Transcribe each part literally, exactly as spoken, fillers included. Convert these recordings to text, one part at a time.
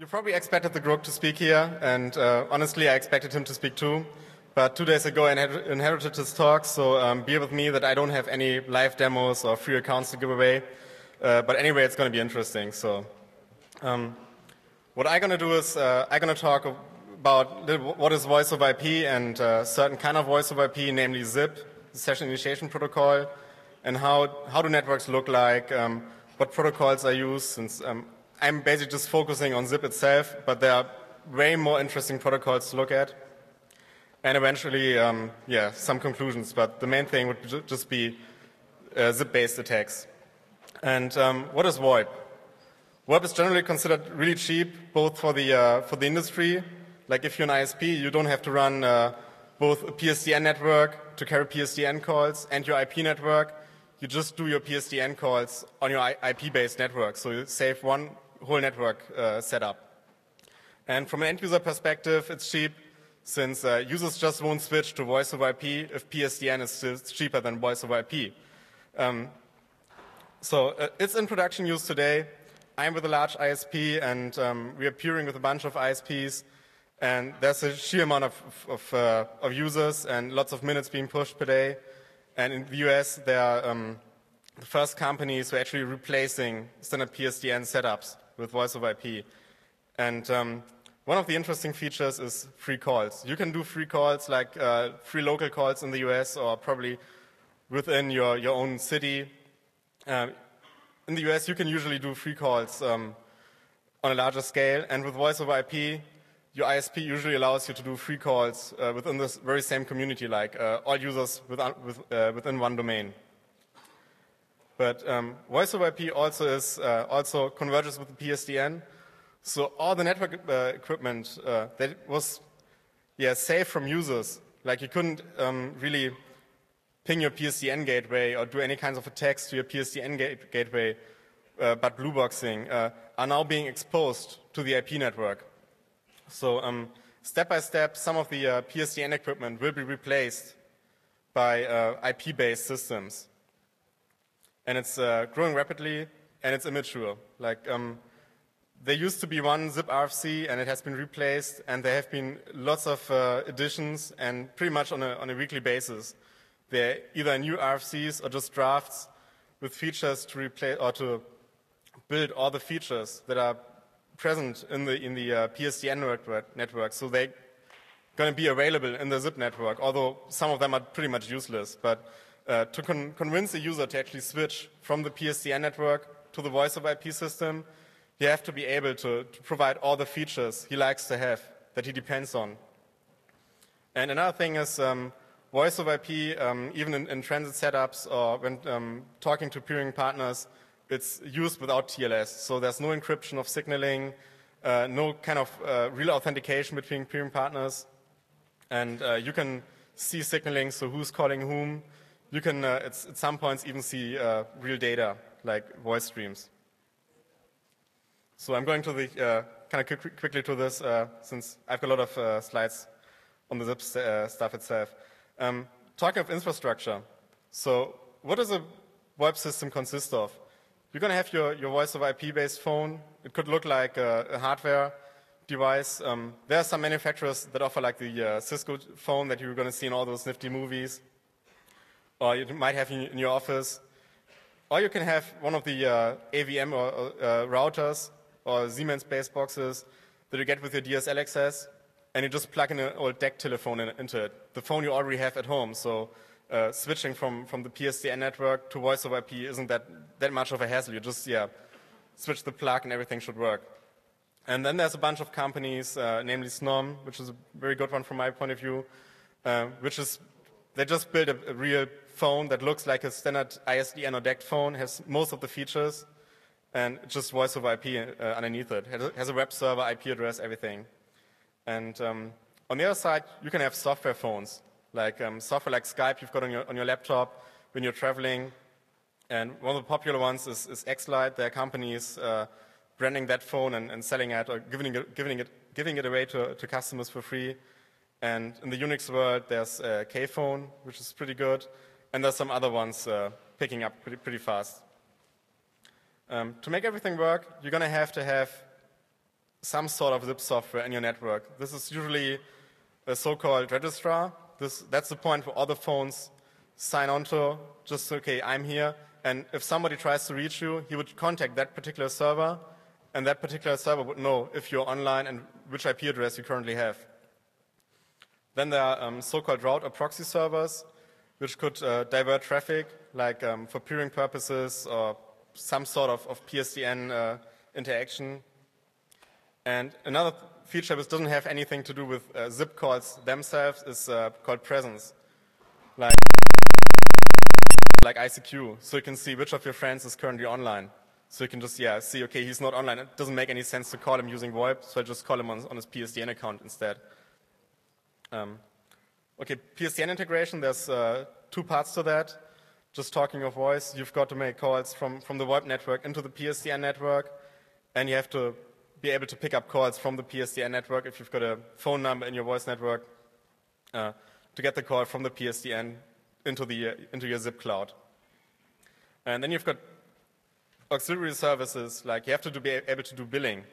You probably expected the Grok to speak here, and uh, honestly, I expected him to speak too. But two days ago, I inher inherited his talk, so um, bear with me that I don't have any live demos or free accounts to give away. Uh, but anyway, it's going to be interesting. So, um, what I'm going to do is uh, I'm going to talk about what is voice over I P and a certain kind of voice over I P, namely ZIP, the Session Initiation Protocol, and how how do networks look like, um, what protocols are used. Since um, I'm basically just focusing on ZIP itself, but there are way more interesting protocols to look at. And eventually, um, yeah, some conclusions. But the main thing would ju just be uh, ZIP-based attacks. And um, what is VoIP? VoIP is generally considered really cheap, both for the uh, for the industry. Like if you're an I S P, you don't have to run uh, both a P S D N network to carry P S D N calls and your I P network. You just do your P S D N calls on your I P-based network, so you save one whole network uh, setup. And from an end-user perspective, it's cheap, since uh, users just won't switch to voice over I P if P S D N is still cheaper than voice over I P. Um, so uh, it's in production use today. I'm with a large I S P, and um, we are peering with a bunch of I S Ps. And there's a sheer amount of, of, uh, of users and lots of minutes being pushed per day. And in the U S, there are um, the first companies who are actually replacing standard P S D N setups with voice over I P. And um, one of the interesting features is free calls. You can do free calls like uh, free local calls in the U S or probably within your, your own city. Uh, in the U S, you can usually do free calls um, on a larger scale. And with voice over I P, your I S P usually allows you to do free calls uh, within this very same community, like uh, all users within, with, uh, within one domain. But um, voice over I P also is uh, also converges with the P S D N. So all the network uh, equipment uh, that was yeah, safe from users, like you couldn't um, really ping your P S D N gateway or do any kinds of attacks to your P S D N gate gateway, uh, but blue boxing, uh, are now being exposed to the I P network. So um, step by step, some of the uh, P S D N equipment will be replaced by uh, I P-based systems. And it's uh, growing rapidly, and it's immature. Like, um, there used to be one ZIP R F C, and it has been replaced, and there have been lots of uh, additions, and pretty much on a, on a weekly basis. There are either new R F Cs or just drafts with features to replace or to build all the features that are present in the in the uh, P S D N network, network. So they're going to be available in the ZIP network, although some of them are pretty much useless. But uh, to con convince a user to actually switch from the P S D N network to the voice over I P system, you have to be able to, to provide all the features he likes to have, that he depends on. And another thing is um, voice over I P, um, even in, in transit setups or when um, talking to peering partners, it's used without T L S. So there's no encryption of signaling, uh, no kind of uh, real authentication between peering partners. And uh, you can see signaling, so who's calling whom. You can, uh, at some points, even see uh, real data, like voice streams. So I'm going to the uh, kind of quick, quickly to this, uh, since I've got a lot of uh, slides on the ZIP uh, stuff itself. Um, talking of infrastructure, so what does a VoIP system consist of? You're going to have your, your voice over I P-based phone. It could look like a, a hardware device. Um, there are some manufacturers that offer like the uh, Cisco phone that you're going to see in all those nifty movies, or you might have in, in your office. Or you can have one of the uh, A V M or uh, routers or Siemens-based boxes that you get with your D S L access, and you just plug in an old D E C telephone in, into it, the phone you already have at home. So uh, switching from, from the P S D N network to voice over I P isn't that, that much of a hassle. You just yeah, switch the plug and everything should work. And then there's a bunch of companies, uh, namely Snom, which is a very good one from my point of view, uh, which is, they just built a, a real phone that looks like a standard I S D N or D E C phone, has most of the features, and just voice over I P uh, underneath it. It has a web server, I P address, everything. And um, on the other side, you can have software phones, like um, software like Skype you've got on your, on your laptop when you're traveling. And one of the popular ones is, is X-Lite. There are companies uh, branding that phone and, and selling it or giving it, giving it, giving it away to, to customers for free. And in the Unix world, there's uh, Kphone, which is pretty good. And there's some other ones uh, picking up pretty, pretty fast. Um, to make everything work, you're going to have to have some sort of zip software in your network. This is usually a so-called registrar. This, that's the point where all the phones sign on to, just, okay, I'm here. And if somebody tries to reach you, he would contact that particular server, and that particular server would know if you're online and which I P address you currently have. Then there are um, so-called route or proxy servers, which could uh, divert traffic, like um, for peering purposes or some sort of, of P S D N uh, interaction. And another feature which doesn't have anything to do with uh, zip calls themselves is uh, called presence, like, like I C Q. So you can see which of your friends is currently online. So you can just, yeah, see, okay, he's not online. It doesn't make any sense to call him using VoIP, so I just call him on, on his P S D N account instead. Um, okay, P S D N integration, there's uh, two parts to that. Just talking of voice, you've got to make calls from, from the VoIP network into the P S D N network, and you have to be able to pick up calls from the P S D N network if you've got a phone number in your voice network uh, to get the call from the P S D N into, the, uh, into your zip cloud. And then you've got auxiliary services, like you have to do, be able to do billing.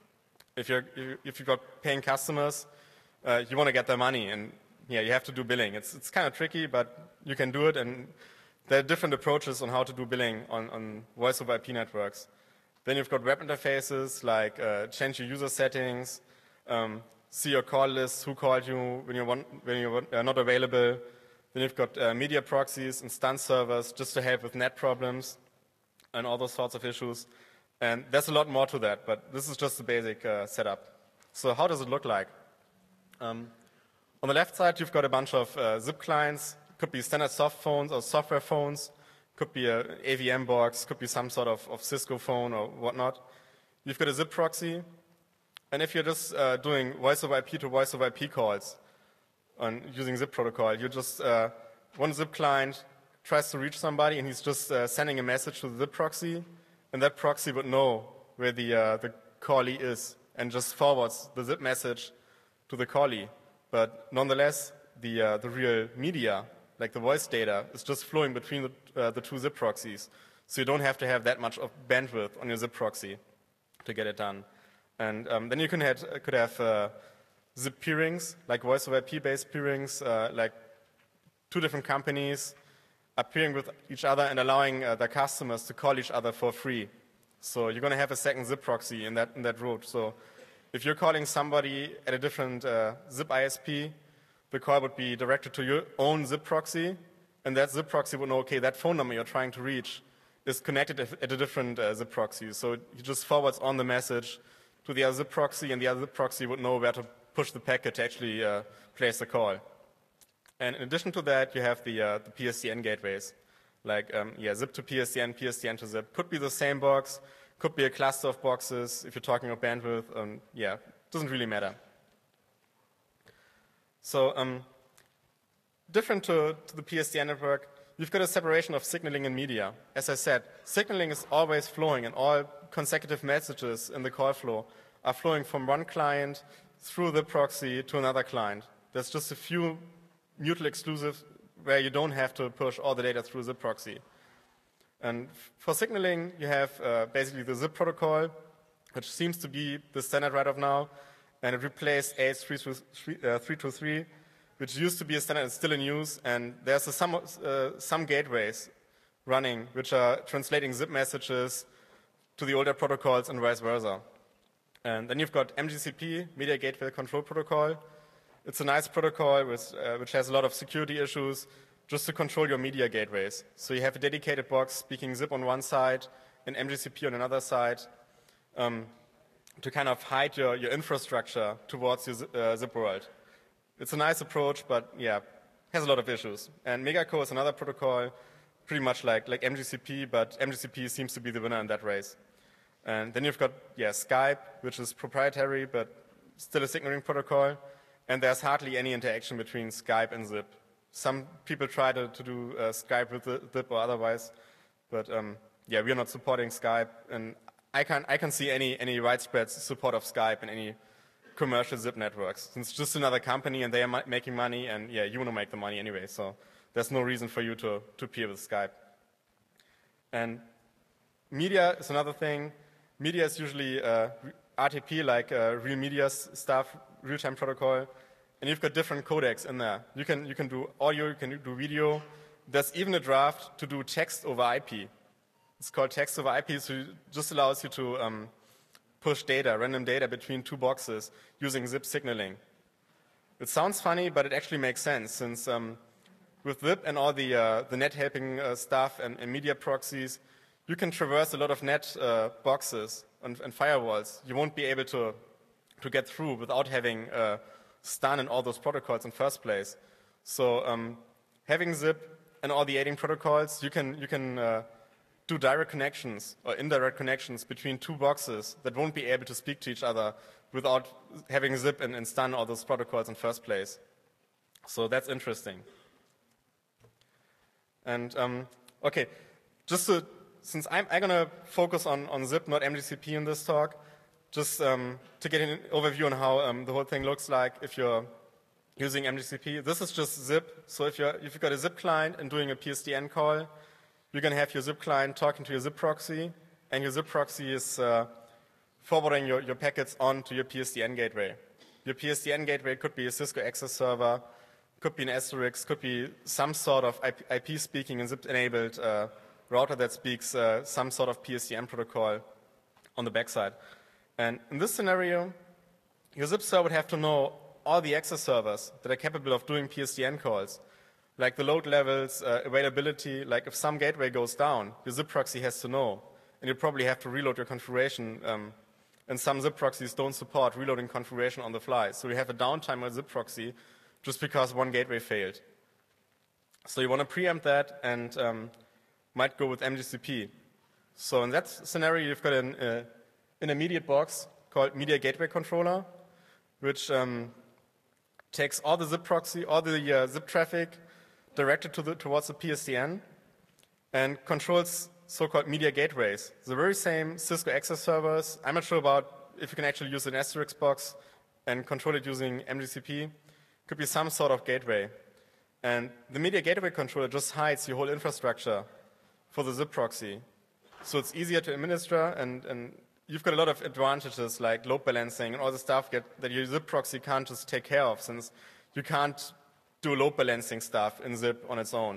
If, you're, if you've got paying customers, uh, you want to get their money, and yeah, you have to do billing. It's, it's kind of tricky, but you can do it, and there are different approaches on how to do billing on, on voice over I P networks. Then you've got web interfaces, like uh, change your user settings, um, see your call lists, who called you when you're, one, when you're uh, not available. Then you've got uh, media proxies, instance servers, just to help with net problems and all those sorts of issues. And there's a lot more to that, but this is just the basic uh, setup. So how does it look like? Um, on the left side, you've got a bunch of uh, zip clients. Could be standard soft phones or software phones. Could be an A V M box. Could be some sort of, of Cisco phone or whatnot. You've got a zip proxy. And if you're just uh, doing voice over I P to voice over I P calls on using zip protocol, you just, uh, one zip client tries to reach somebody, and he's just uh, sending a message to the zip proxy, and that proxy would know where the, uh, the callee is and just forwards the zip message to the callee. But nonetheless, the, uh, the real media, like the voice data, is just flowing between the, uh, the two zip proxies. So you don't have to have that much of bandwidth on your zip proxy to get it done. And um, then you can have, could have uh, zip peerings, like voice over I P-based peerings, uh, like two different companies are peering with each other and allowing uh, their customers to call each other for free. So you're going to have a second zip proxy in that, in that route. So if you're calling somebody at a different uh, zip I S P, the call would be directed to your own zip proxy, and that zip proxy would know, okay, that phone number you're trying to reach is connected at a different uh, zip proxy. So he just forwards on the message to the other zip proxy, and the other zip proxy would know where to push the packet to actually uh, place the call. And in addition to that, you have the, uh, the P S D N gateways, like um, yeah, zip to P S D N, P S D N to zip. Could be the same box, could be a cluster of boxes if you're talking about bandwidth. Um, yeah, doesn't really matter. So um, different to, to the P S D N network, you've got a separation of signaling and media. As I said, signaling is always flowing, and all consecutive messages in the call flow are flowing from one client through the proxy to another client. There's just a few mutually exclusive where you don't have to push all the data through the proxy. And for signaling, you have uh, basically the zip protocol, which seems to be the standard right of now, and it replaced A H three two three, which used to be a standard and still in use, and there's a some, uh, some gateways running which are translating zip messages to the older protocols and vice versa. And then you've got M G C P, Media Gateway Control Protocol. It's a nice protocol with, uh, which has a lot of security issues just to control your media gateways. So you have a dedicated box speaking zip on one side and M G C P on another side um, to kind of hide your, your infrastructure towards your uh, zip world. It's a nice approach, but yeah, has a lot of issues. And Megaco is another protocol, pretty much like, like M G C P, but M G C P seems to be the winner in that race. And then you've got yeah, Skype, which is proprietary, but still a signaling protocol. And there's hardly any interaction between Skype and zip. Some people try to, to do uh, Skype with zip or otherwise, but um, yeah, we're not supporting Skype. And I can I can see any any widespread support of Skype in any commercial zip networks. It's just another company, and they are making money, and yeah, you want to make the money anyway. So there's no reason for you to to peer with Skype. And media is another thing. Media is usually uh, R T P, like uh, real media stuff, real-time protocol, and you've got different codecs in there. You can, you can do audio, you can do video. There's even a draft to do text over I P. It's called text over I P, so it just allows you to um, push data, random data between two boxes using zip signaling. It sounds funny, but it actually makes sense, since um, with zip and all the, uh, the net helping uh, stuff and, and media proxies, you can traverse a lot of net uh, boxes and, and firewalls. You won't be able to, to get through without having uh, stun and all those protocols in the first place. So um, having zip and all the aiding protocols, you can, you can uh, do direct connections or indirect connections between two boxes that won't be able to speak to each other without having zip and, and stun all those protocols in the first place. So that's interesting. And um, okay, just to, since I'm, I'm going to focus on, on zip, not M G C P in this talk, just um, to get an overview on how um, the whole thing looks like if you're using M G C P. This is just zip. So if, you're, if you've got a zip client and doing a P S D N call, you're going to have your zip client talking to your zip proxy, and your zip proxy is uh, forwarding your, your packets on to your P S D N gateway. Your P S D N gateway could be a Cisco Access Server, could be an Asterisk, could be some sort of I P speaking and zip-enabled uh, router that speaks uh, some sort of P S D N protocol on the backside. And in this scenario, your zip server would have to know all the access servers that are capable of doing P S D N calls, like the load levels, uh, availability. Like if some gateway goes down, your zip proxy has to know, and you probably have to reload your configuration. Um, and some zip proxies don't support reloading configuration on the fly, so you have a downtime on zip proxy just because one gateway failed. So you want to preempt that and um, might go with M G C P. So in that scenario, you've got an uh, intermediate box called Media Gateway Controller, which um, takes all the zip proxy, all the uh, zip traffic directed to the, towards the P S D N and controls so-called media gateways. The very same Cisco Access servers. I'm not sure about if you can actually use an Asterisk box and control it using M G C P. Could be some sort of gateway. And the media gateway controller just hides your whole infrastructure for the zip proxy. So it's easier to administer, and, and you've got a lot of advantages like load balancing and all the stuff get, that your zip proxy can't just take care of, since you can't do load balancing stuff in zip on its own.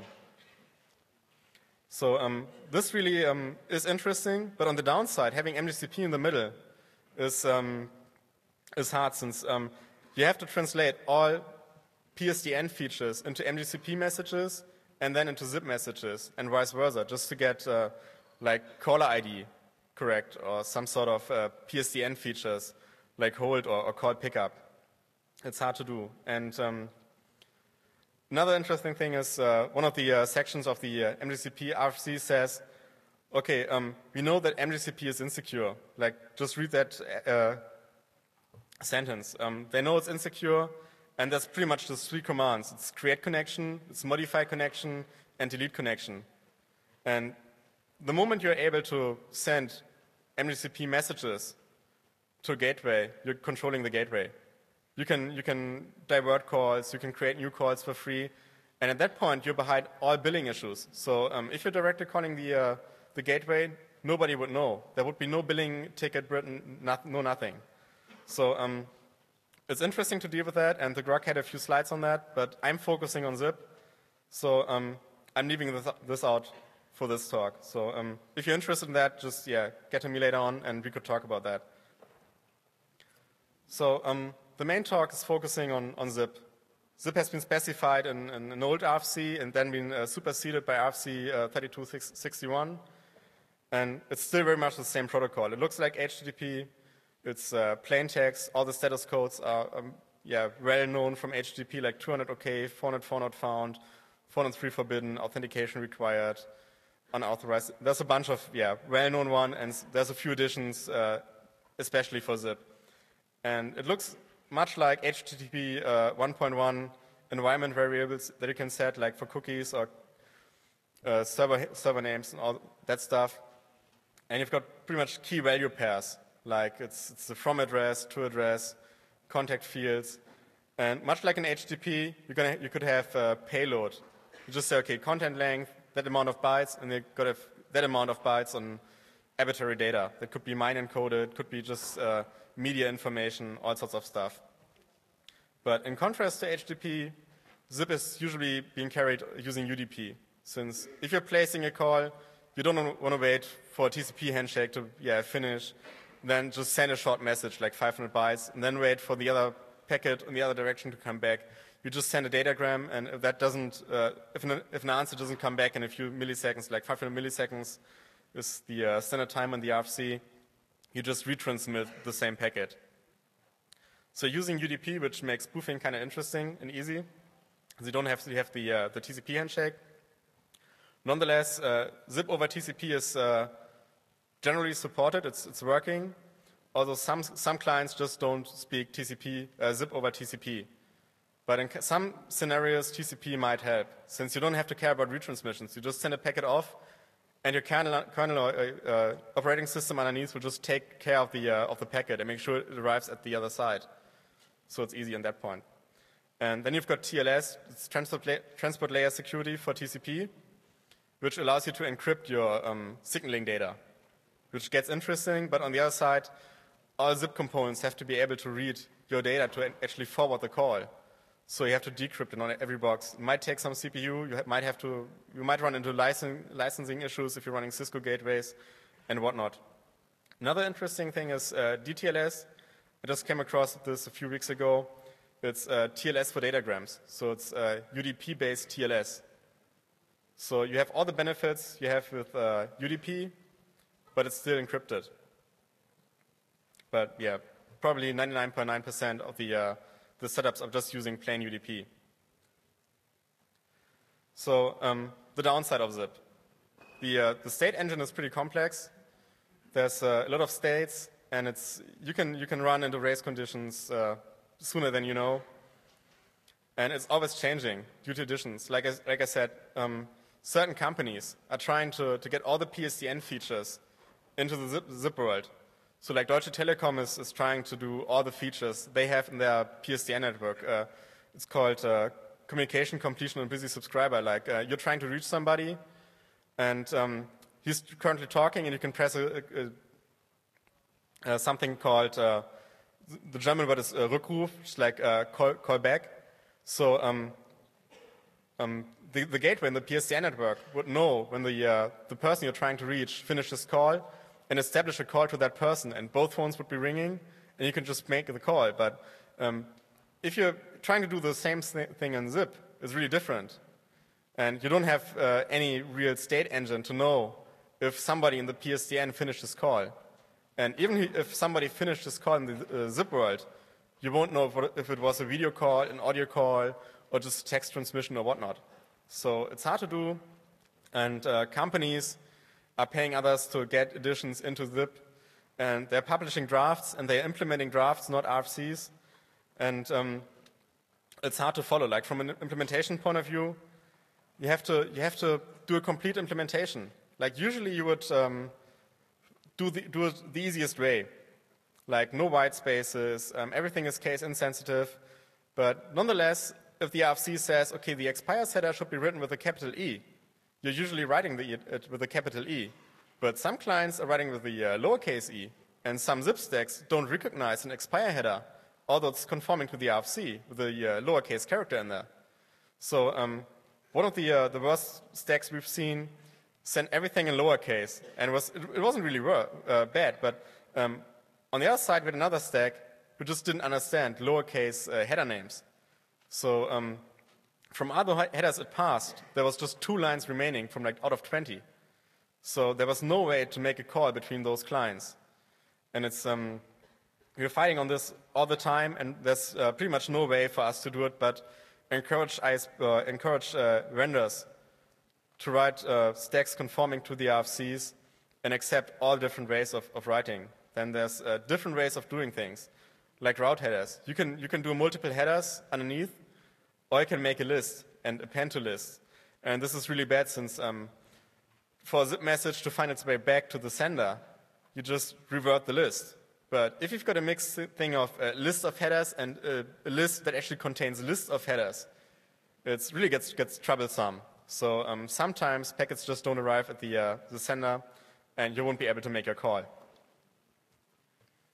So um, this really um, is interesting, but on the downside, having M G C P in the middle is, um, is hard, since um, you have to translate all P S D N features into M G C P messages and then into zip messages and vice versa, just to get uh, like caller I D correct or some sort of uh, P S D N features like hold or, or call pickup. It's hard to do. And um, another interesting thing is uh, one of the uh, sections of the uh, M G C P R F C says, okay, um, we know that M G C P is insecure. Like, just read that uh, sentence. Um, they know it's insecure, and that's pretty much just three commands. It's create connection, it's modify connection, and delete connection. And the moment you're able to send M G C P messages to a gateway, you're controlling the gateway. You can, you can divert calls, you can create new calls for free, and at that point, you're behind all billing issues. So um, if you're directly calling the, uh, the gateway, nobody would know. There would be no billing ticket written, not, no nothing. So um, it's interesting to deal with that, and the Grok had a few slides on that, but I'm focusing on zip, so um, I'm leaving this, this out for this talk. So um, if you're interested in that, just yeah, get to me later on, and we could talk about that. So um, the main talk is focusing on, on zip. Zip has been specified in, in an old R F C and then been uh, superseded by R F C uh, thirty-two sixty-one, and it's still very much the same protocol. It looks like H T T P. It's uh, plain text. All the status codes are um, yeah, well known from H T T P, like two hundred OK, four hundred four not found, four hundred three forbidden, authentication required, unauthorized. There's a bunch of yeah, well-known one, and there's a few additions, uh, especially for zip. And it looks much like H T T P uh, one point one environment variables that you can set, like for cookies or uh, server, server names and all that stuff. And you've got pretty much key value pairs. Like it's, it's the from address, to address, contact fields. And much like in H T T P, you're gonna, you could have uh, payload. You just say, okay, content length, that amount of bytes, and you could have that amount of bytes on arbitrary data. That could be mine encoded, could be just uh, media information, all sorts of stuff. But in contrast to H T T P, zip is usually being carried using U D P, since if you're placing a call, you don't want to wait for a T C P handshake to yeah, finish, then just send a short message like five hundred bytes, and then wait for the other packet in the other direction to come back. You just send a datagram, and if that doesn't, uh, if, an, if an answer doesn't come back in a few milliseconds, like five hundred milliseconds is the uh, standard time on the R F C, you just retransmit the same packet. So using U D P, which makes spoofing kind of interesting and easy, because you don't have to have the, uh, the T C P handshake. Nonetheless, uh, zip over T C P is uh, generally supported. It's, it's working, although some, some clients just don't speak T C P, uh, zip over T C P. But in some scenarios, T C P might help, since you don't have to care about retransmissions. You just send a packet off, and your kernel, kernel uh, uh, operating system underneath will just take care of the, uh, of the packet and make sure it arrives at the other side. So it's easy on that point. And then you've got T L S, it's transport, la transport layer security for T C P, which allows you to encrypt your um, signaling data, which gets interesting, but on the other side, all zip components have to be able to read your data to actually forward the call. So you have to decrypt it on every box. It might take some C P U. You might have to. You might run into licen licensing issues if you're running Cisco gateways and whatnot. Another interesting thing is uh, D T L S. I just came across this a few weeks ago. It's uh, T L S for datagrams. So it's uh, U D P-based T L S. So you have all the benefits you have with uh, U D P, but it's still encrypted. But yeah, probably ninety-nine point nine percent of the uh, the setups are just using plain U D P. So um, the downside of zip. The, uh, the state engine is pretty complex. There's uh, a lot of states, and it's, you, can, you can run into race conditions uh, sooner than you know. And it's always changing due to additions. Like I, like I said, um, certain companies are trying to, to get all the P S D N features into the zip, zip world. So like Deutsche Telekom is, is trying to do all the features they have in their P S D N network. Uh, it's called uh, communication completion on busy subscriber. Like uh, you're trying to reach somebody, and um, he's currently talking, and you can press a, a, a, a something called, uh, the German word is uh, Rückruf, which is like uh, call, call back. So um, um, the, the gateway in the P S D N network would know when the, uh, the person you're trying to reach finishes call, and establish a call to that person, and both phones would be ringing, and you can just make the call. But um, if you're trying to do the same thing in zip, it's really different. And you don't have uh, any real state engine to know if somebody in the P S D N finished his call. And even if somebody finished his call in the uh, zip world, you won't know if it was a video call, an audio call, or just text transmission or whatnot. So it's hard to do, and uh, companies are paying others to get additions into zip, and they're publishing drafts, and they're implementing drafts, not R F Cs, and um, it's hard to follow. Like from an implementation point of view, you have to you have to do a complete implementation. Like usually you would um, do the do it the easiest way, like no white spaces, um, everything is case insensitive, but nonetheless, if the R F C says, okay, the expires header should be written with a capital E, you're usually writing the, it with a capital E. But some clients are writing with the uh, lowercase e, and some zip stacks don't recognize an expire header, although it's conforming to the R F C with the uh, lowercase character in there. So um, one of the, uh, the worst stacks we've seen sent everything in lowercase, and it, was, it, it wasn't really uh, bad, but um, on the other side we had another stack who just didn't understand lowercase uh, header names. So um, from other headers it passed, there was just two lines remaining from like out of twenty. So there was no way to make a call between those clients. And it's, um, we're fighting on this all the time, and there's uh, pretty much no way for us to do it, but encourage, uh, encourage uh, vendors to write uh, stacks conforming to the R F Cs and accept all different ways of, of writing. Then there's uh, different ways of doing things, like route headers. You can, you can do multiple headers underneath, or you can make a list and append to lists. And this is really bad, since um, for a zip message to find its way back to the sender, you just revert the list. But if you've got a mixed thing of a list of headers and a, a list that actually contains a list of headers, it really gets, gets troublesome. So um, sometimes packets just don't arrive at the, uh, the sender, and you won't be able to make your call.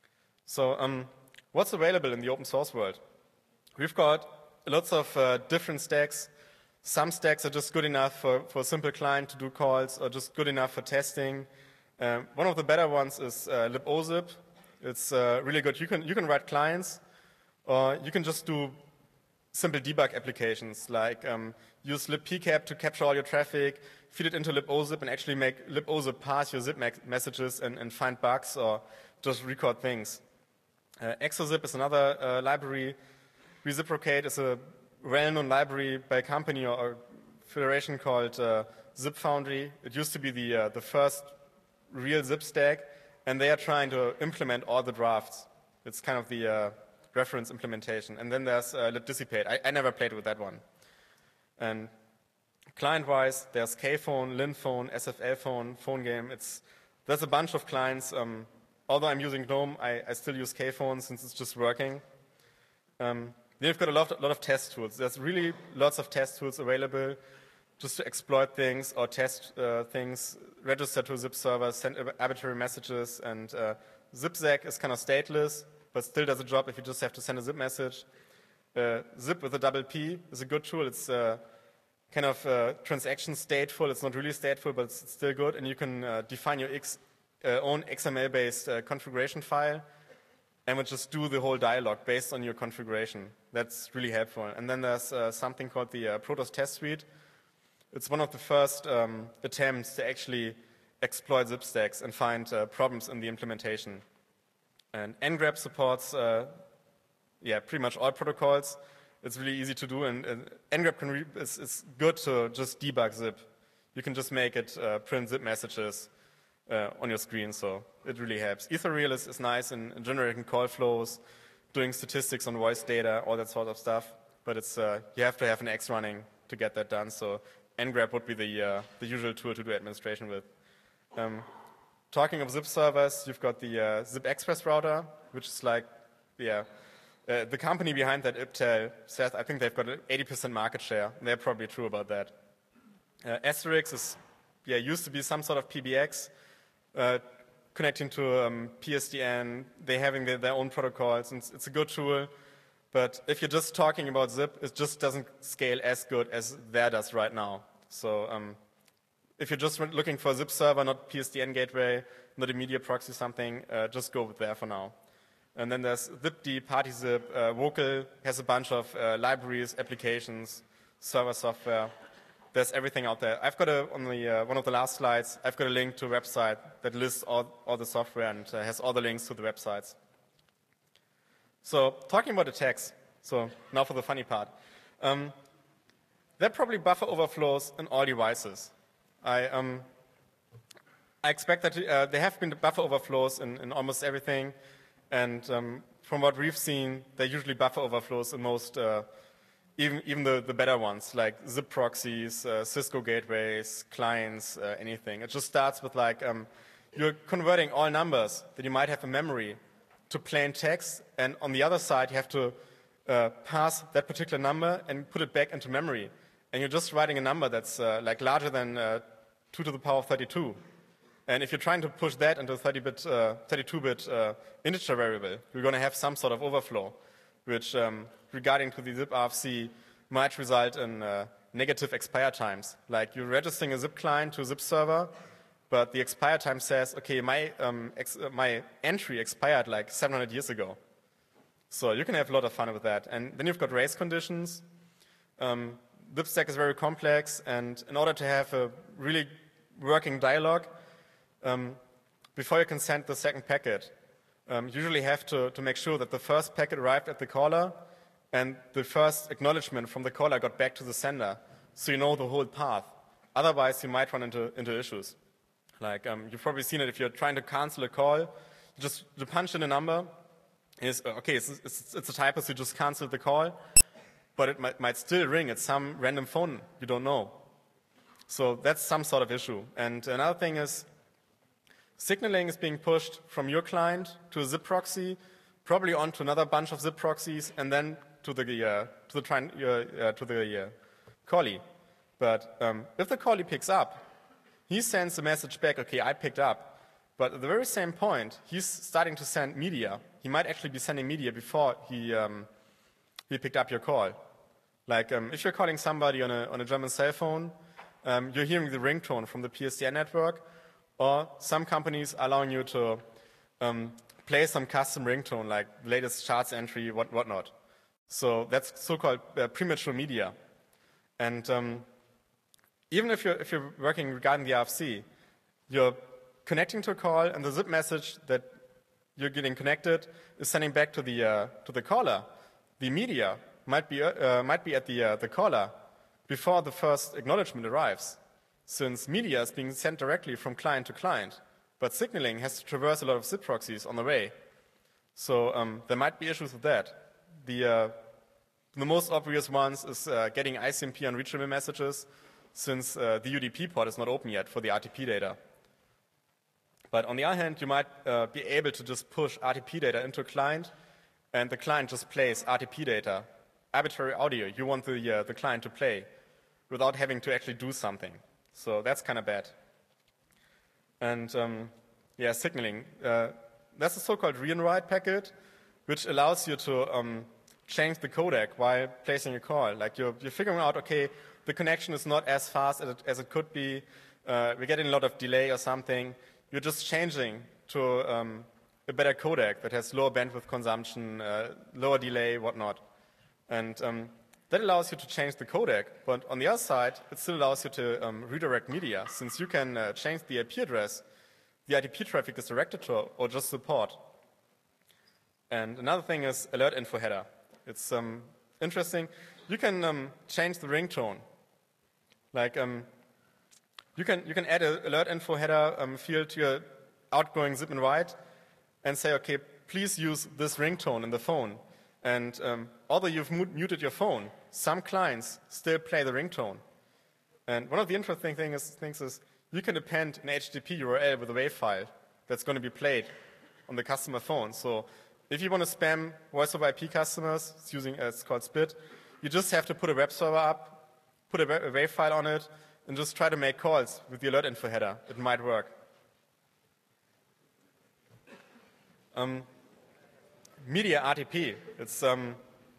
So um, what's available in the open source world? We've got lots of uh, different stacks. Some stacks are just good enough for, for a simple client to do calls, or just good enough for testing. Um, one of the better ones is uh, libozip. It's uh, really good. You can, you can write clients, or you can just do simple debug applications, like um, use libpcap to capture all your traffic, feed it into libozip, and actually make libozip parse your zip messages and, and find bugs, or just record things. Uh, exozip is another uh, library. Reciprocate is a well-known library by a company or a federation called uh, Zip Foundry. It used to be the, uh, the first real zip stack, and they are trying to implement all the drafts. It's kind of the uh, reference implementation. And then there's uh, libdissipate. I, I never played with that one. And client-wise, there's Kphone, Linphone, S F L Phone, PhoneGame. It's, there's a bunch of clients. Um, although I'm using GNOME, I, I still use Kphone since it's just working. Um, then you've got a lot, a lot of test tools. There's really lots of test tools available just to exploit things or test uh, things, register to a zip server, send arbitrary messages, and uh, zipzec is kind of stateless, but still does a job if you just have to send a zip message. Uh, zip with a double P is a good tool. It's uh, kind of uh, transaction stateful. It's not really stateful, but it's still good. And you can uh, define your X, uh, own X M L-based uh, configuration file, and would just do the whole dialog based on your configuration. That's really helpful. And then there's uh, something called the uh, Protos Test Suite. It's one of the first um, attempts to actually exploit zip stacks and find uh, problems in the implementation. And ngrep supports uh, yeah, pretty much all protocols. It's really easy to do, and, and ngrep can re is, is good to just debug zip. You can just make it uh, print zip messages uh, on your screen, so it really helps. Etherreal is, is nice in, in generating call flows, doing statistics on voice data, all that sort of stuff. But it's uh, you have to have an X running to get that done. So ngrep would be the uh, the usual tool to do administration with. Um, talking of zip servers, you've got the uh, Zip Express router, which is like, yeah, uh, the company behind that, Iptel, says I think they've got an eighty percent market share. And they're probably true about that. Uh, Asterix is, yeah, used to be some sort of P B X. Uh, connecting to um, P S D N, they're having their, their own protocols, and it's, it's a good tool. But if you're just talking about zip, it just doesn't scale as good as there does right now. So um, if you're just looking for a zip server, not P S D N gateway, not a media proxy something, uh, just go with there for now. And then there's zipd, PartyZip, uh, Vocal has a bunch of uh, libraries, applications, server software. There's everything out there. I've got a, on the, uh, one of the last slides, I've got a link to a website that lists all, all the software and uh, has all the links to the websites. So talking about attacks, so now for the funny part. Um, there are probably buffer overflows in all devices. I, um, I expect that uh, there have been buffer overflows in, in almost everything. And um, from what we've seen, there are usually buffer overflows in most uh, Even, even the, the better ones, like zip proxies, uh, Cisco gateways, clients, uh, anything. It just starts with like, um, you're converting all numbers that you might have in memory to plain text, and on the other side you have to uh, pass that particular number and put it back into memory. And you're just writing a number that's uh, like larger than uh, two to the power of thirty-two. And if you're trying to push that into a thirty-two bit uh, integer variable, you're going to have some sort of overflow, which um, regarding to the zip R F C might result in uh, negative expire times. Like you're registering a zip client to a zip server, but the expire time says, okay, my, um, ex uh, my entry expired like seven hundred years ago. So you can have a lot of fun with that. And then you've got race conditions. Um, ZipStack is very complex, and in order to have a really working dialogue, um, before you can send the second packet, Um, usually have to, to make sure that the first packet arrived at the caller and the first acknowledgement from the caller got back to the sender, so you know the whole path. Otherwise, you might run into, into issues. Like um, you've probably seen it if you're trying to cancel a call, you just you punch in a number, is okay, it's, it's, it's a typo, so you just cancel the call, but it might, might still ring at some random phone you don't know. So that's some sort of issue. And another thing is, signaling is being pushed from your client to a zip proxy, probably onto another bunch of zip proxies, and then to the uh, to the, uh, to the uh, callee. But um, if the callee picks up, he sends a message back, okay, I picked up. But at the very same point, he's starting to send media. he might actually be sending media before he, um, he picked up your call. Like um, if you're calling somebody on a, on a German cell phone, um, you're hearing the ringtone from the P S T N network, or some companies are allowing you to um, play some custom ringtone, like latest charts entry, what whatnot. So that's so-called uh, premature media. And um, even if you're, if you're working regarding the R F C, you're connecting to a call, and the zip message that you're getting connected is sending back to the uh, to the caller. The media might be uh, might be at the uh, the caller before the first acknowledgement arrives, since media is being sent directly from client to client, but signaling has to traverse a lot of zip proxies on the way. So um, there might be issues with that. The uh, the most obvious ones is uh, getting I C M P on reachable messages, since uh, the U D P port is not open yet for the R T P data. But on the other hand, you might uh, be able to just push R T P data into a client, and the client just plays R T P data, arbitrary audio you want the, uh, the client to play, without having to actually do something. So that's kind of bad. And um, yeah, signaling. Uh, that's a so-called read and write packet, which allows you to um, change the codec while placing a call. Like you're, you're figuring out, okay, the connection is not as fast as it, as it could be. Uh, we're getting a lot of delay or something. You're just changing to um, a better codec that has lower bandwidth consumption, uh, lower delay, whatnot. And um, that allows you to change the codec. But on the other side, it still allows you to um, redirect media, since you can uh, change the I P address the I T P traffic is directed to, or just support. And another thing is alert info header. It's um, interesting. You can um, change the ringtone. Like, um, You can, you can add an alert info header um, field to your outgoing zip and write and say, okay, please use this ringtone in the phone. And um, although you've muted your phone, some clients still play the ringtone. And one of the interesting thing is, things is you can append an H T T P U R L with a WAV file that's going to be played on the customer phone. So if you want to spam voice over I P customers, it's, using, uh, it's called SPIT, you just have to put a web server up, put a WAV file on it, and just try to make calls with the alert info header. It might work. Um, media R T P. It's, um,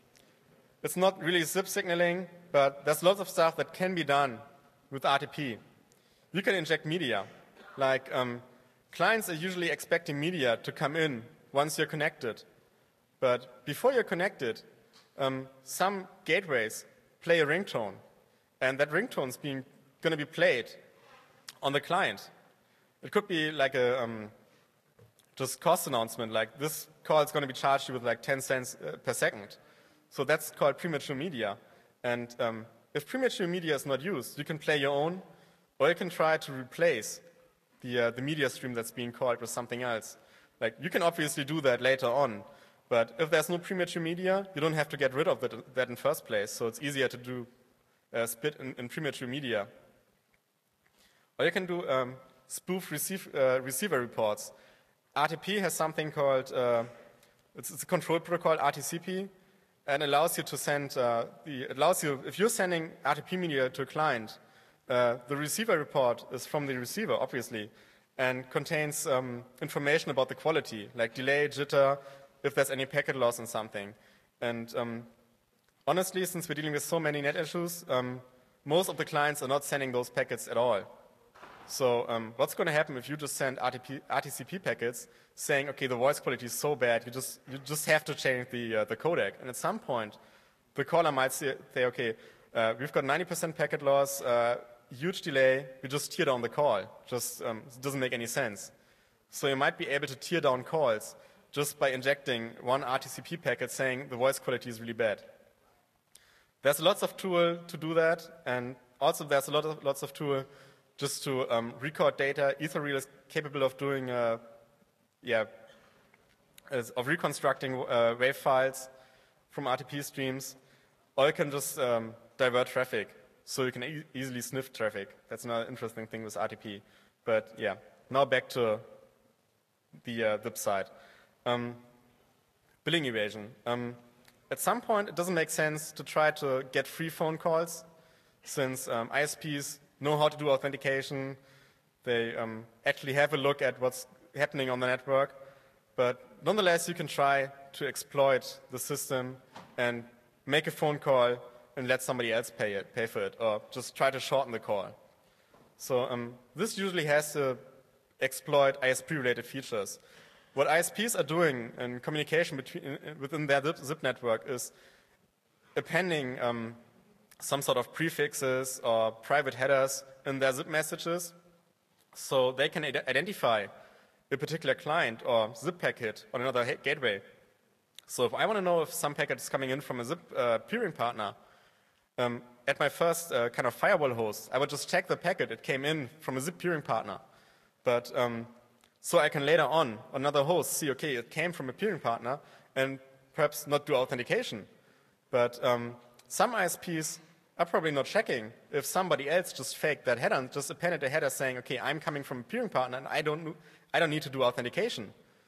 it's not really zip signaling, but there's lots of stuff that can be done with R T P. You can inject media. Like um, clients are usually expecting media to come in once you're connected. But before you're connected, um, some gateways play a ringtone. And that ringtone is being going to be played on the client. It could be like a um, just cost announcement, like this call is going to be charged you with like ten cents uh, per second. So that's called premature media. And um, if premature media is not used, you can play your own, or you can try to replace the, uh, the media stream that's being called with something else. Like you can obviously do that later on, but if there's no premature media, you don't have to get rid of that, that in first place. So it's easier to do uh, split in, in premature media. Or you can do um, spoof receive, uh, receiver reports. R T P has something called, uh, it's, it's a control protocol, R T C P, and allows you to send, uh, the, it allows you, if you're sending R T P media to a client, uh, the receiver report is from the receiver, obviously, and contains um, information about the quality, like delay, jitter, if there's any packet loss in something. And um, honestly, since we're dealing with so many net issues, um, most of the clients are not sending those packets at all. So um, what's going to happen if you just send R T P, R T C P packets saying, okay, the voice quality is so bad, you just, you just have to change the, uh, the codec. And at some point, the caller might say, say okay, uh, we've got ninety percent packet loss, uh, huge delay, we just tear down the call. Just um, it doesn't make any sense. So you might be able to tear down calls just by injecting one R T C P packet saying the voice quality is really bad. There's lots of tool to do that, and also there's a lot of, lots of tool just to um, record data. Etherreel is capable of doing, uh, yeah, of reconstructing uh, WAV files from R T P streams, or you can just um, divert traffic, so you can e easily sniff traffic. That's another interesting thing with R T P. But yeah, now back to the uh, zip side. Um, billing evasion. Um, at some point, it doesn't make sense to try to get free phone calls, since um, I S Ps know how to do authentication. They um, actually have a look at what's happening on the network. But nonetheless, you can try to exploit the system and make a phone call and let somebody else pay it, pay for it, or just try to shorten the call. So um, this usually has to exploit I S P-related features. What I S Ps are doing in communication between, within their zip network is appending um, some sort of prefixes or private headers in their zip messages, so they can id- identify a particular client or zip packet on another ha- gateway. So if I want to know if some packet is coming in from a zip uh, peering partner, um, at my first uh, kind of firewall host, I would just check the packet. It came in from a zip peering partner. But um, so I can later on, another host, see, okay, it came from a peering partner, and perhaps not do authentication. But um, some I S Ps are probably not checking if somebody else just faked that header and just appended a header saying, okay, I'm coming from a peering partner, and I don't, I don't need to do authentication.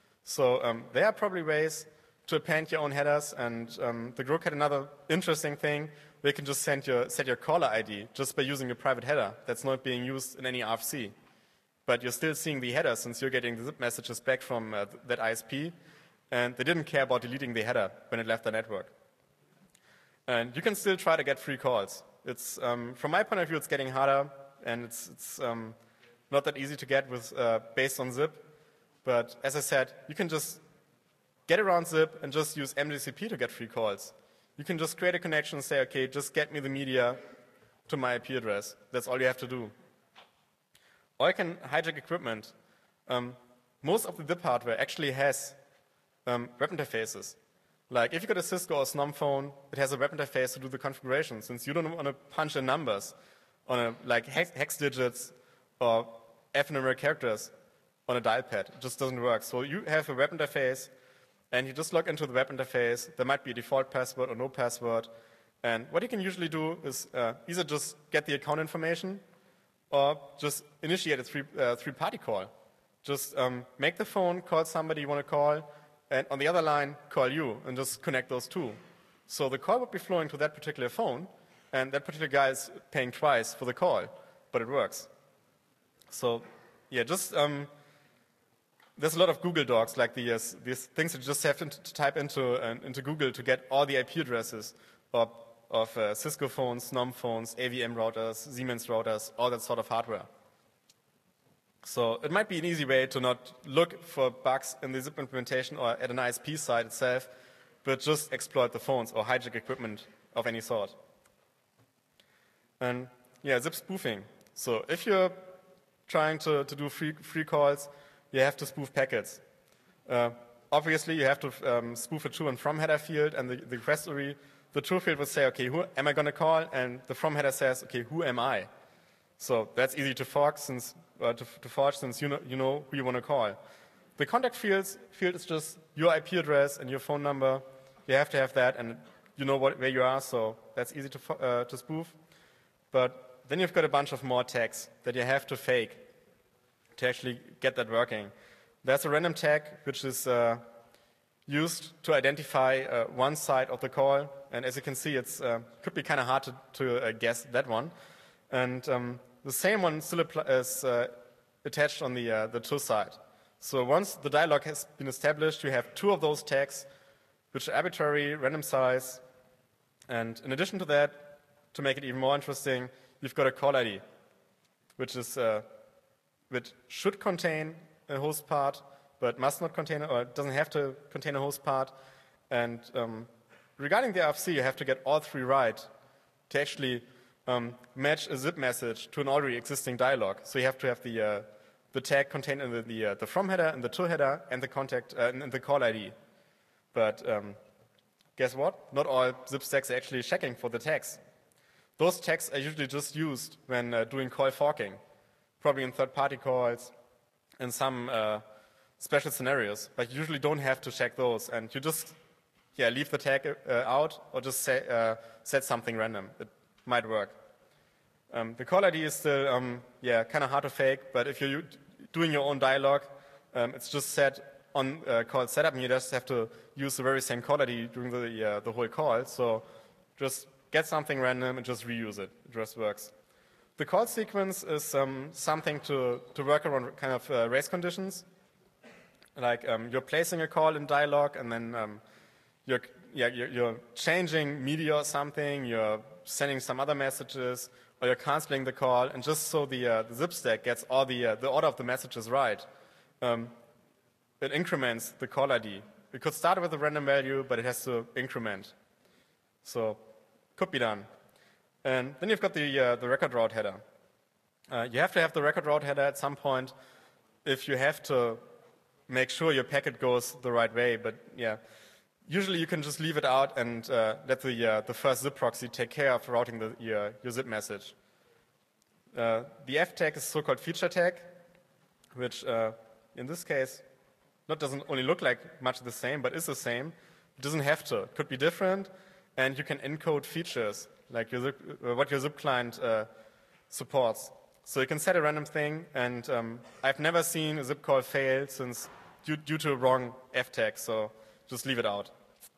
So um, there are probably ways to append your own headers, and um, the Groq had another interesting thing where you can just send your, set your caller I D just by using a private header that's not being used in any R F C. But you're still seeing the header since you're getting the zip messages back from uh, that I S P, and they didn't care about deleting the header when it left the network. And you can still try to get free calls. It's, um, from my point of view, it's getting harder, and it's, it's um, not that easy to get with, uh, based on zip. But as I said, you can just get around zip and just use M D C P to get free calls. You can just create a connection and say, okay, just get me the media to my I P address. That's all you have to do. Or you can hijack equipment. Um, most of the zip hardware actually has um, web interfaces. Like if you got a Cisco or Snom phone, it has a web interface to do the configuration. Since you don't want to punch in numbers on a, like hex, hex digits or alphanumeric characters on a dial pad, it just doesn't work. So you have a web interface, and you just log into the web interface. There might be a default password or no password. And what you can usually do is uh, either just get the account information or just initiate a three, uh, three-party call. Just um, make the phone, call somebody you want to call, and on the other line, call you, and just connect those two. So the call would be flowing to that particular phone, and that particular guy is paying twice for the call, but it works. So, yeah, just um, there's a lot of Google Docs, like the, uh, these things that you just have to, to type into, uh, into Google to get all the I P addresses of, of uh, Cisco phones, Snom phones, A V M routers, Siemens routers, all that sort of hardware. So it might be an easy way to not look for bugs in the zip implementation or at an I S P site itself, but just exploit the phones or hijack equipment of any sort. And yeah, zip spoofing. So if you're trying to, to do free, free calls, you have to spoof packets. Uh, obviously, you have to um, spoof a to and from header field, and the, the request query, the to field will say, okay, who am I going to call? And the from header says, okay, who am I? So that's easy to fork since uh, to, to forge since you know, you know who you want to call. The contact fields, field is just your I P address and your phone number. You have to have that, and you know what, where you are, so that's easy to, uh, to spoof. But then you've got a bunch of more tags that you have to fake to actually get that working. There's a random tag which is uh, used to identify uh, one side of the call, and as you can see, it uh, could be kind of hard to, to uh, guess that one. And um, the same one still is uh, attached on the, uh, the to side. So once the dialog has been established, you have two of those tags, which are arbitrary, random size. And in addition to that, to make it even more interesting, you've got a call I D, which is uh, which should contain a host part, but must not contain, or doesn't have to contain a host part. And um, regarding the R F C, you have to get all three right to actually um, match a zip message to an already existing dialog. So you have to have the uh, the tag contained in the the, uh, the from header and the to header and the contact uh, and the call I D. But um, guess what? Not all zip stacks are actually checking for the tags. Those tags are usually just used when uh, doing call forking, probably in third-party calls, in some uh, special scenarios. But you usually don't have to check those, and you just yeah leave the tag uh, out or just say, uh, set something random. It might work. Um, the call I D is still um, yeah kind of hard to fake, but if you're doing your own dialog, um, it's just set on uh, call setup, and you just have to use the very same call I D during the uh, the whole call. So just get something random and just reuse it. It just works. The call sequence is um, something to, to work around kind of uh, race conditions. Like um, you're placing a call in dialog, and then um, you're, yeah, you're, you're changing media or something, you're sending some other messages, or you're canceling the call, and just so the, uh, the zip stack gets all the, uh, the order of the messages right, um, it increments the call I D. It could start with a random value, but it has to increment. So could be done. And then you've got the, uh, the record route header. Uh, you have to have the record route header at some point if you have to make sure your packet goes the right way. But yeah, usually you can just leave it out and uh, let the, uh, the first zip proxy take care of routing the, your, your zip message. Uh, the F tag is so-called feature tag, which uh, in this case not doesn't only look like much the same, but is the same. It doesn't have to. It could be different, and you can encode features, like your zip, uh, what your zip client uh, supports. So you can set a random thing, and um, I've never seen a zip call fail since due, due to a wrong F tag, so just leave it out.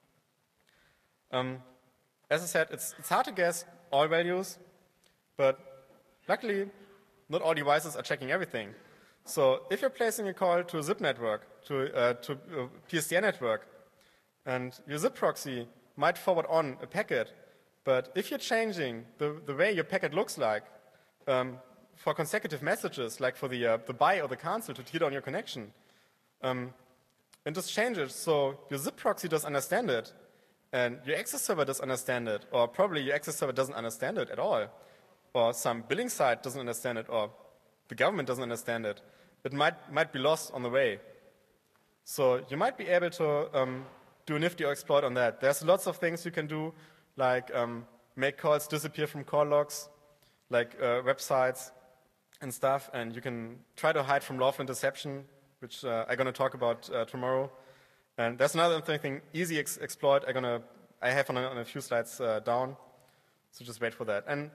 Um, as I said, it's, it's hard to guess all values, but luckily not all devices are checking everything. So if you're placing a call to a zip network, to, uh, to a P S T N network, and your zip proxy might forward on a packet, but if you're changing the, the way your packet looks like um, for consecutive messages, like for the, uh, the buy or the cancel to tear down your connection, um, and just change it so your zip proxy does understand it, and your access server does understand it, or probably your access server doesn't understand it at all, or some billing site doesn't understand it, or the government doesn't understand it, it might, might be lost on the way. So you might be able to um, do a nifty exploit on that. There's lots of things you can do, like um, make calls disappear from call logs, like uh, websites and stuff, and you can try to hide from lawful interception, which uh, I'm going to talk about uh, tomorrow. And there's another thing, easy ex exploit I'm gonna, I have on a, on a few slides uh, down, so just wait for that. And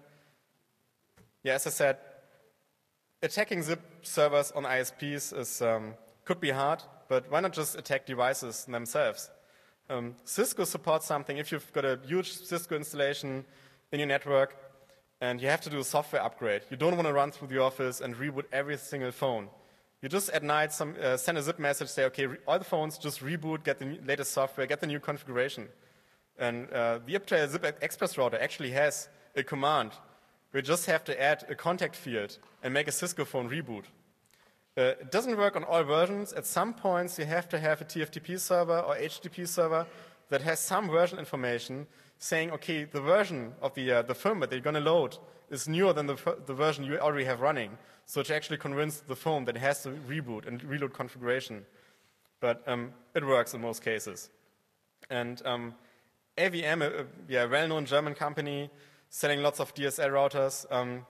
yeah, as I said, attacking zip servers on I S Ps is, um, could be hard, but why not just attack devices themselves? Um, Cisco supports something. If you've got a huge Cisco installation in your network and you have to do a software upgrade, you don't want to run through the office and reboot every single phone. You just at night some, uh, send a zip message, say, okay, all the phones just reboot, get the new, latest software, get the new configuration. And uh, the Iptrail Zip Express router actually has a command. We just have to add a contact field and make a Cisco phone reboot. Uh, it doesn't work on all versions. At some points, you have to have a T F T P server or H T T P server that has some version information saying, okay, the version of the, uh, the firmware that you're going to load is newer than the, the version you already have running. So to actually convince the phone that it has to reboot and reload configuration. But um, it works in most cases. And um, A V M, a, a yeah, well-known German company selling lots of D S L routers, um,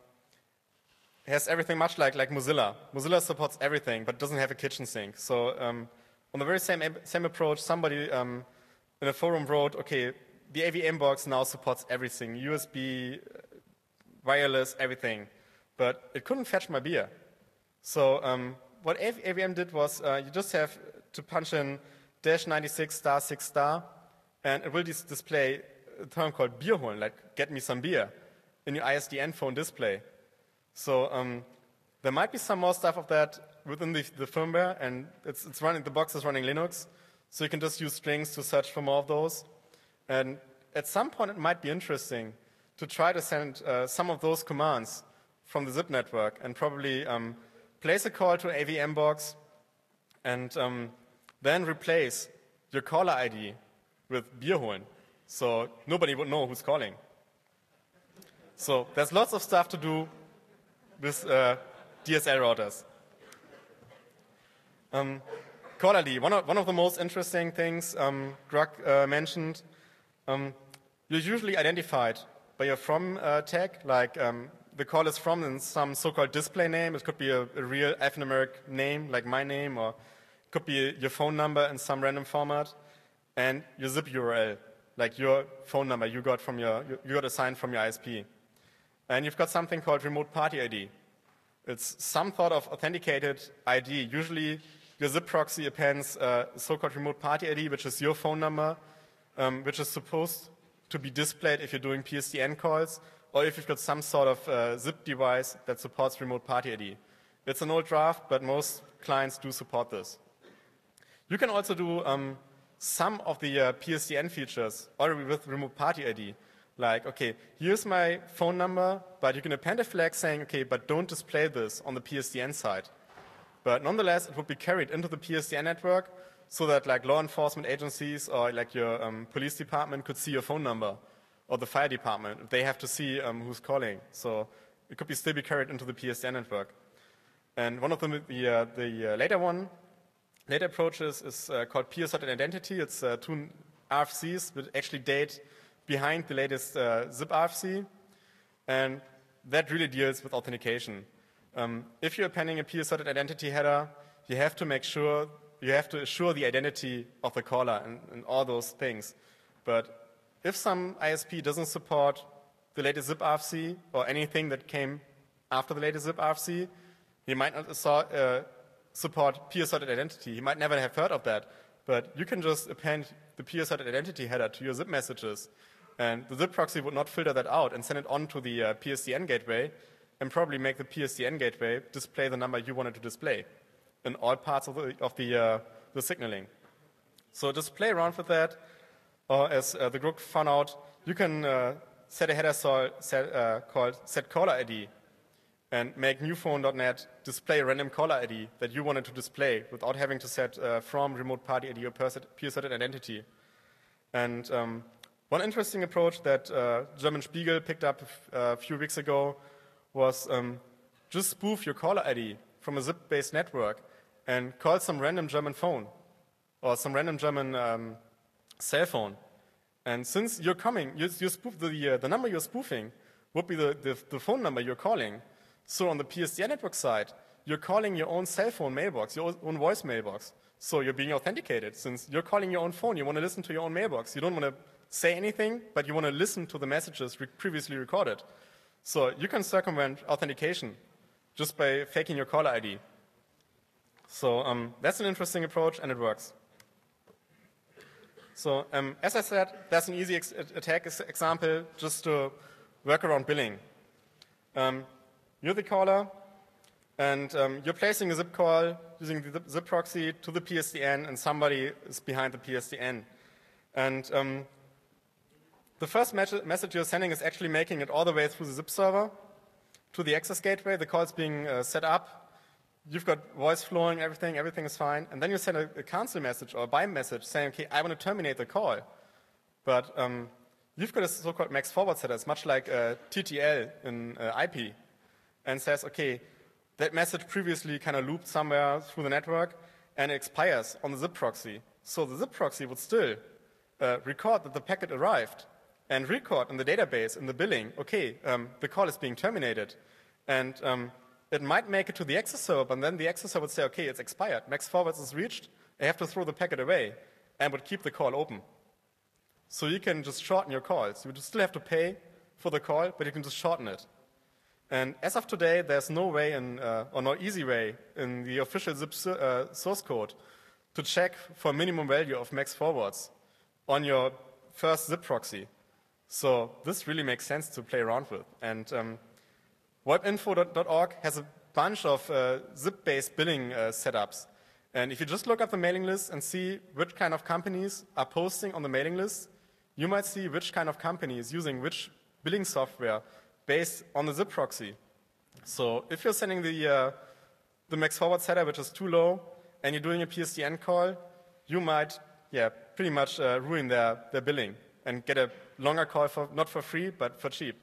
has everything much like, like Mozilla. Mozilla supports everything, but doesn't have a kitchen sink. So um, on the very same, same approach, somebody um, in a forum wrote, okay, the A V M box now supports everything, U S B, wireless, everything. But it couldn't fetch my beer. So um, what A V M did was uh, you just have to punch in dash ninety-six star six star, and it will dis display a term called beer holen, like get me some beer, in your I S D N phone display. So um, there might be some more stuff of that within the, the firmware, and it's, it's running, the box is running Linux, so you can just use strings to search for more of those. And at some point it might be interesting to try to send uh, some of those commands from the zip network and probably um, place a call to an A V M box and um, then replace your caller I D with beer holen, so nobody would know who's calling. So there's lots of stuff to do with uh, D S L routers. Um, caller I D, one of, one of the most interesting things um, Greg uh, mentioned, um, you're usually identified by your from uh, tag, like um, the call is from in some so-called display name. It could be a, a real alphanumeric name, like my name, or it could be your phone number in some random format, and your zip U R L, like your phone number you got from your you got assigned from your I S P. And you've got something called remote party I D. It's some sort of authenticated I D. Usually, your zip proxy appends a so-called remote party I D, which is your phone number, um, which is supposed to be displayed if you're doing P S T N calls, or if you've got some sort of uh, zip device that supports remote party I D. It's an old draft, but most clients do support this. You can also do um, some of the uh, P S D N features already with remote party I D. Like, okay, here's my phone number, but you can append a flag saying, okay, but don't display this on the P S D N side. But nonetheless, it would be carried into the P S D N network so that like law enforcement agencies or like your um, police department could see your phone number, or the fire department. They have to see um, who's calling. So it could be still be carried into the P S D N network. And one of the, the, uh, the uh, later one, later approaches is uh, called P S Identity. It's uh, two R F Cs that actually date behind the latest uh, zip R F C. And that really deals with authentication. Um, if you're appending a P S Identity header, you have to make sure, you have to assure the identity of the caller and, and all those things. But if some I S P doesn't support the latest zip R F C or anything that came after the latest zip R F C, he might not uh, support P S Identity. He might never have heard of that. But you can just append the P S Identity header to your zip messages. And the zip proxy would not filter that out and send it on to the uh, P S D N gateway and probably make the P S D N gateway display the number you wanted to display in all parts of the, of the, uh, the signaling. So just play around with that. Or as uh, the group found out, you can uh, set a header so, set, uh, called setCallerID and make newphone dot net display a random caller I D that you wanted to display without having to set uh, from remote party I D or P S Identity. And um, one interesting approach that uh, German Spiegel picked up a few weeks ago was um, just spoof your caller I D from a zip-based network and call some random German phone or some random German um, cell phone. And since you're coming, you, you spoof the, uh, the number you're spoofing would be the, the, the phone number you're calling. So on the P S D N network side, you're calling your own cell phone mailbox, your own voice mailbox. So you're being authenticated. Since you're calling your own phone, you want to listen to your own mailbox. You don't want to say anything, but you want to listen to the messages re- previously recorded. So you can circumvent authentication just by faking your caller I D. So um, that's an interesting approach, and it works. So um, as I said, that's an easy ex- attack ex- example just to work around billing. Um, you're the caller, and um, you're placing a zip call using the zip proxy to the P S D N, and somebody is behind the P S D N. And um, the first message you're sending is actually making it all the way through the zip server to the access gateway. The call is being uh, set up. You've got voice flowing, everything, everything is fine. And then you send a, a cancel message or a buy message saying, okay, I want to terminate the call. But um, you've got a so-called max forward setter. It's much like uh, T T L in uh, I P. And says, okay, that message previously kind of looped somewhere through the network and it expires on the zip proxy. So the zip proxy would still uh, record that the packet arrived and record in the database, in the billing, okay, um, the call is being terminated. And um, it might make it to the access server, but then the access server would say, okay, it's expired. Max forwards is reached. I have to throw the packet away and would keep the call open. So you can just shorten your calls. You would still have to pay for the call, but you can just shorten it. And as of today, there's no way, in, uh, or no easy way, in the official zip uh, source code to check for minimum value of max forwards on your first zip proxy. So this really makes sense to play around with. And um, webinfo dot org has a bunch of uh, zip-based billing uh, setups. And if you just look up the mailing list and see which kind of companies are posting on the mailing list, you might see which kind of company is using which billing software based on the zip proxy. So if you're sending the, uh, the max forward setter, which is too low, and you're doing a P S D N call, you might yeah, pretty much uh, ruin their, their billing and get a longer call, for not for free, but for cheap.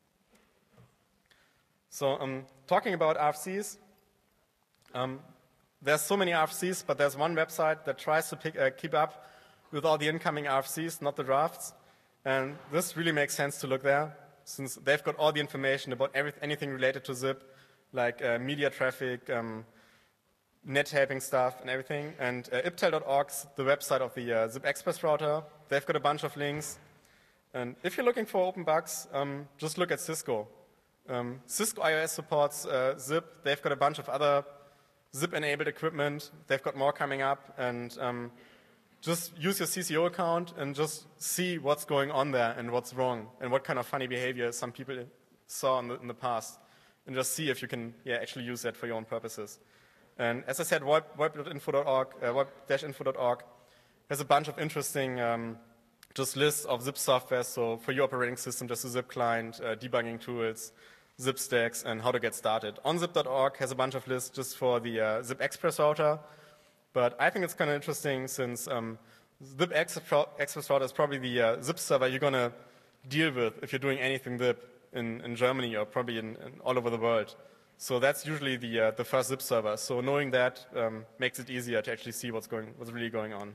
So um, talking about R F Cs, um, there's so many R F Cs, but there's one website that tries to pick, uh, keep up with all the incoming R F Cs, not the drafts. And this really makes sense to look there, since they've got all the information about every, anything related to zip, like uh, media traffic, um, net taping stuff, and everything. And uh, iptel dot org's the website of the uh, Zip Express router. They've got a bunch of links. And if you're looking for open bugs, um, just look at Cisco. Um, Cisco iOS supports uh, Zip. They've got a bunch of other Zip-enabled equipment. They've got more coming up. And um, just use your C C O account and just see what's going on there and what's wrong and what kind of funny behavior some people saw in the, in the past. And just see if you can yeah, actually use that for your own purposes. And as I said, VoIP dot info dot org, uh, VoIP dash info dot org has a bunch of interesting um, just lists of zip software. So for your operating system, just a zip client, uh, debugging tools, zip stacks, and how to get started. onzip dot org has a bunch of lists just for the uh, Zip Express router. But I think it's kind of interesting since um, Zip Express router is probably the uh, zip server you're going to deal with if you're doing anything zip in, in Germany or probably in, in all over the world. So that's usually the, uh, the first zip server. So knowing that um, makes it easier to actually see what's, going, what's really going on.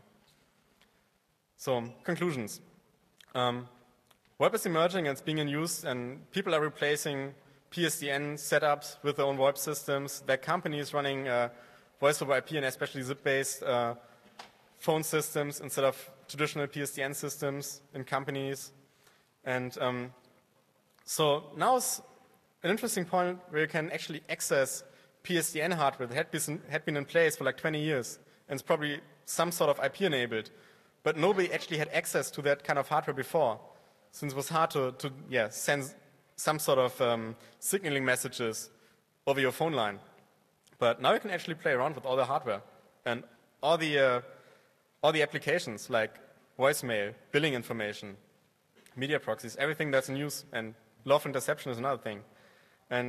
So conclusions. Um, VoIP is emerging and it's being in use, and people are replacing P S D N setups with their own VoIP systems. There are companies running uh, voice over I P and especially zip-based uh, phone systems instead of traditional P S D N systems in companies. And um, so now is an interesting point where you can actually access P S D N hardware that had been, had been in place for like twenty years, and it's probably some sort of I P enabled. But nobody actually had access to that kind of hardware before, since it was hard to, to yeah, send some sort of um, signaling messages over your phone line. But now you can actually play around with all the hardware and all the, uh, all the applications like voicemail, billing information, media proxies, everything that's in use, and lawful interception is another thing. And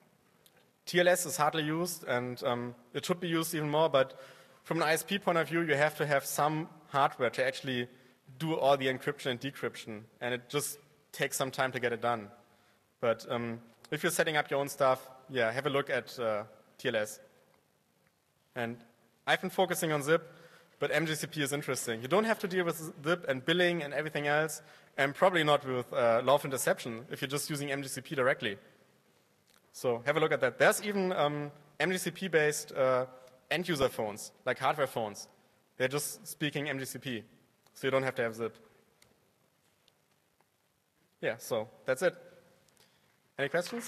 T L S is hardly used, and um, it should be used even more, but from an I S P point of view, you have to have some hardware to actually do all the encryption and decryption, and it just takes some time to get it done. But um, if you're setting up your own stuff, yeah, have a look at uh, T L S. And I've been focusing on zip, but M G C P is interesting. You don't have to deal with zip and billing and everything else, and probably not with uh, lawful interception if you're just using M G C P directly. So have a look at that. There's even um, M G C P-based uh, end-user phones, like hardware phones. They're just speaking M G C P, so you don't have to have zip. Yeah, so that's it. Any questions?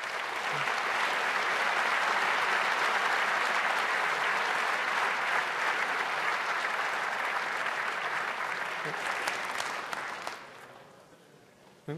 Hmm?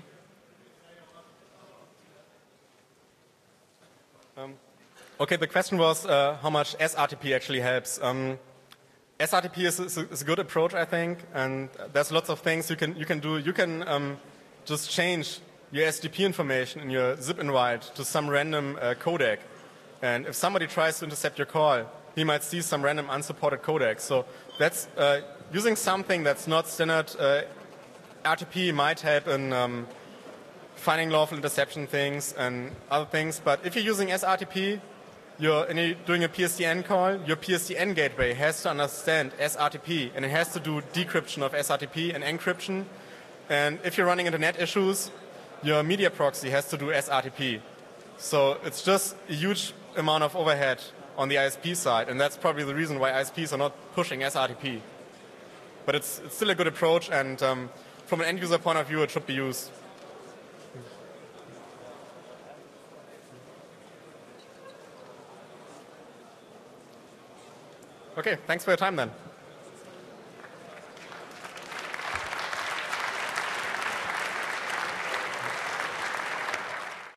Um, okay, the question was uh, how much S R T P actually helps. Um, S R T P is, is, a, is a good approach, I think, and there's lots of things you can you can do. You can um, just change your S D P information in your zip invite to some random uh, codec, and if somebody tries to intercept your call, he might see some random unsupported codec. So that's uh, using something that's not standard uh, R T P might help in um, finding lawful interception things and other things. But if you're using S R T P, you're, and you're doing a P S D N call, your P S D N gateway has to understand S R T P, and it has to do decryption of S R T P and encryption. And if you're running into net issues, your media proxy has to do S R T P. So it's just a huge amount of overhead on the I S P side, and that's probably the reason why I S Ps are not pushing S R T P. But it's, it's still a good approach, and um, from an end-user point of view, it should be used. Okay, thanks for your time then.